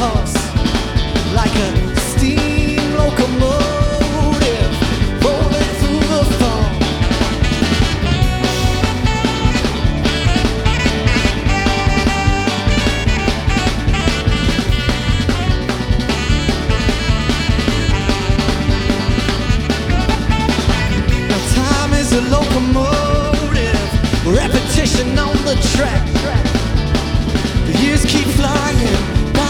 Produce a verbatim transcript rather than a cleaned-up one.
pulse like a steam locomotive rolling through the fall. Now time is a locomotive